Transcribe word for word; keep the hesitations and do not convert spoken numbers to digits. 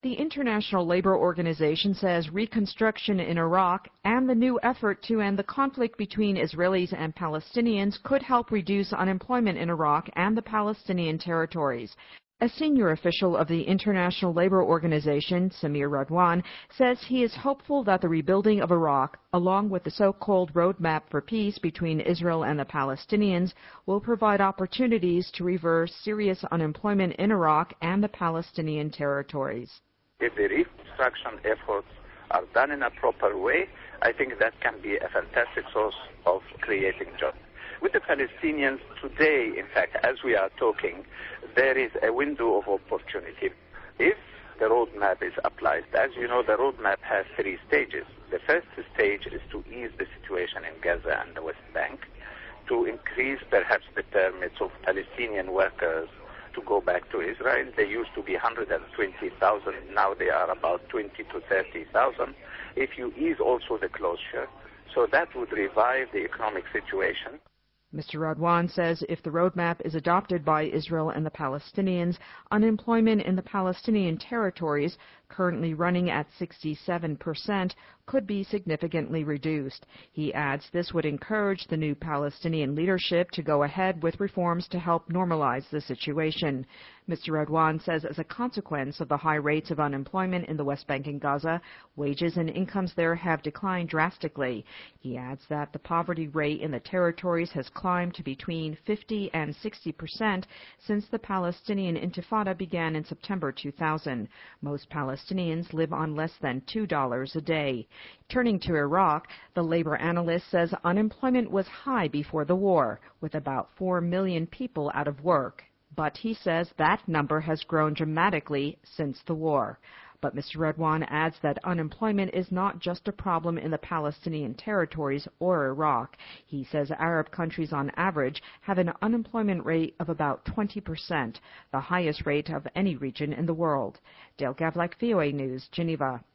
The International Labor Organization says reconstruction in Iraq and the new effort to end the conflict between Israelis and Palestinians could help reduce unemployment in Iraq and the Palestinian territories. A senior official of the International Labor Organization, Samir Radwan, says he is hopeful that the rebuilding of Iraq, along with the so-called roadmap for peace between Israel and the Palestinians, will provide opportunities to reverse serious unemployment in Iraq and the Palestinian territories. If the reconstruction efforts are done in a proper way, I think that can be a fantastic source of creating jobs. With the Palestinians today, in fact, as we are talking, there is a window of opportunity. If the roadmap is applied, as you know, the roadmap has three stages. The first stage is to ease the situation in Gaza and the West Bank, to increase perhaps the permits of Palestinian workers to go back to Israel. They used to be one hundred twenty thousand, now they are about twenty to thirty thousand. If you ease also the closure, so that would revive the economic situation. Mister Radwan says if the roadmap is adopted by Israel and the Palestinians, unemployment in the Palestinian territories, currently running at sixty-seven percent, could be significantly reduced. He adds this would encourage the new Palestinian leadership to go ahead with reforms to help normalize the situation. Mister Radwan says as a consequence of the high rates of unemployment in the West Bank and Gaza, wages and incomes there have declined drastically. He adds that the poverty rate in the territories has climbed to between fifty and sixty percent since the Palestinian Intifada began in September two thousand. Most Palestinians live on less than two dollars a day. Turning to Iraq, the labor analyst says unemployment was high before the war, with about four million people out of work. But he says that number has grown dramatically since the war. But Mister Radwan adds that unemployment is not just a problem in the Palestinian territories or Iraq. He says Arab countries on average have an unemployment rate of about twenty percent, the highest rate of any region in the world. Dale Gavlak, V O A News, Geneva.